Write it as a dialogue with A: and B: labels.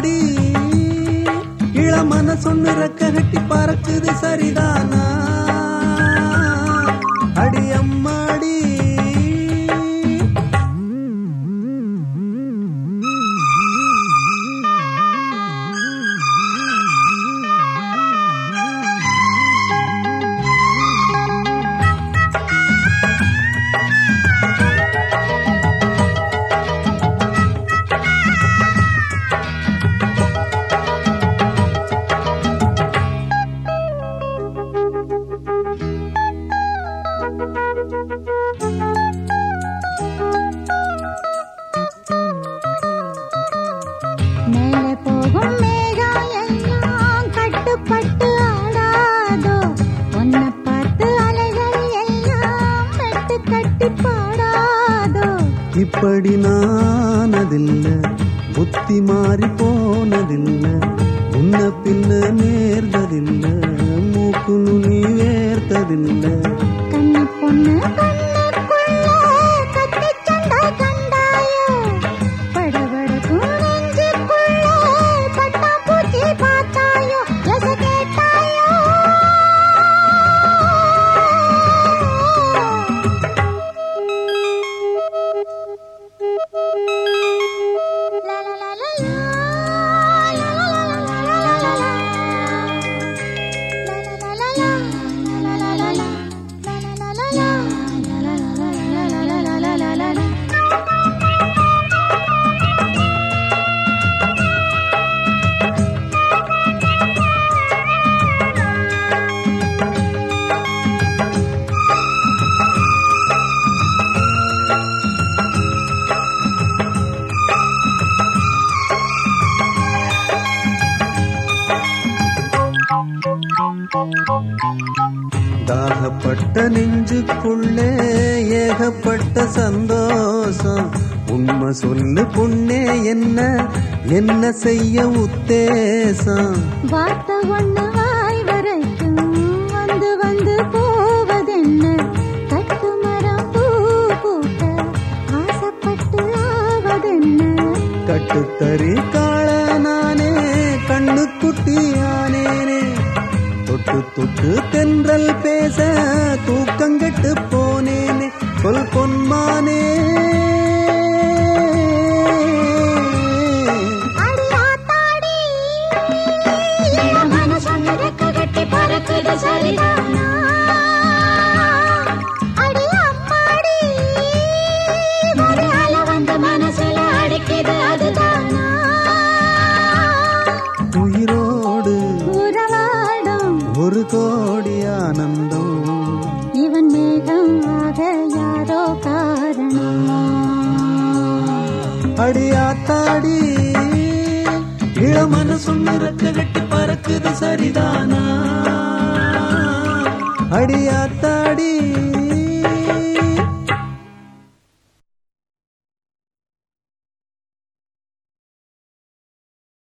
A: ஆத்தாடி இளமன சொன்னு ரெக்க கட்டி பறக்குது சரிதானா அடி அம்மாடி இப்படி நானதில்ல புத்தி மாறி போனதில்ல முன்ன பின்ன நேர்ந்ததில்ல மூக்கு நுனி வேர்த்ததில்ல
B: கண்ணி பொண்ணு கண்ணுக்குள்ள கத்தி சண்டை கண்டாயோ படபடக்கும் நெஞ்சுக்குள்ள பட்டா பூச்சி பார்த்தாயோ எச கேட்டாயோ
A: தாகப்பட்ட நெஞ்சுக்குள்ளே ஏகப்பட்ட சந்தோஷம் உண்மை சொல்லு பொண்ணே என்ன செய்ய உத்தேசம்
B: வார்த்தை ஒண்ணு வாய் வரைக்கும் வந்து வந்து போவதென்ன கட்டு மரம் பூ பூட்ட ஆசைப்பட்டு ஆவதென்ன
A: கட்டுத்தறி காள நானே கண்ணு குட்டியானேனே தொட்டு தொட்டு தென்றல் பேச தூக்கங்கெட்டு போனேனே சொல் பொன்மானே உயிரோடு ஒரு கோடி ஆனந்தம்
B: இவன் மேகம் ஆக யாரோ காரணம்
A: அடியாத்தாடி இளமன சொன்னு ரெக்க கட்டி பறக்குது சரிதானா அடியாத்தாடி